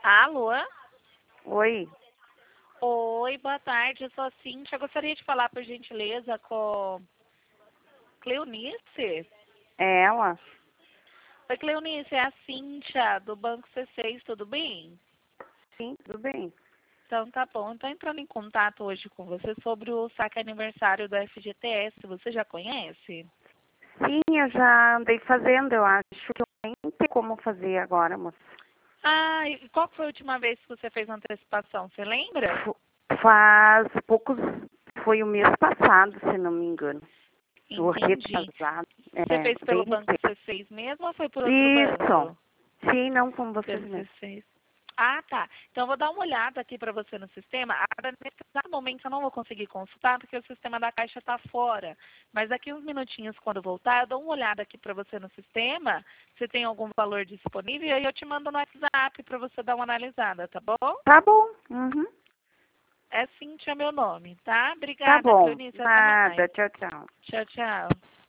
Alô? Oi, Oi, boa tarde. Eu sou a Cíntia. Eu gostaria de falar, por gentileza, com Cleonice. é ela? Oi, Cleonice, é a Cíntia, do Banco C6, tudo bem? Sim, tudo bem. Então tá bom. Estou entrando em contato hoje com você sobre o saque aniversário do FGTS. Você já conhece? Sim, eu já andei fazendo, eu acho que eu nem sei como fazer agora, moça. Ah, e qual foi a última vez que você fez a antecipação? Você lembra? Faz poucos, foi o mês passado, se não me engano. O Entendi. retrasado, Você fez bem pelo Banco recente. C6 mesmo ou foi por outro Isso, banco? sim, não com vocês Pelo mesmo. C6. Ah, tá. Então, eu vou dar uma olhada aqui para você no sistema. Agora, nesse exato momento, eu não vou conseguir consultar, porque o sistema da Caixa está fora. Mas daqui uns minutinhos, quando voltar, eu dou uma olhada aqui para você no sistema, se tem algum valor disponível, e aí eu te mando no WhatsApp para você dar uma analisada, tá bom? Tá bom, uhum. É Cíntia meu nome, tá? Tá Obrigada, bom, Cleonice. Até mais. nada, tchau, tchau. Tchau, tchau.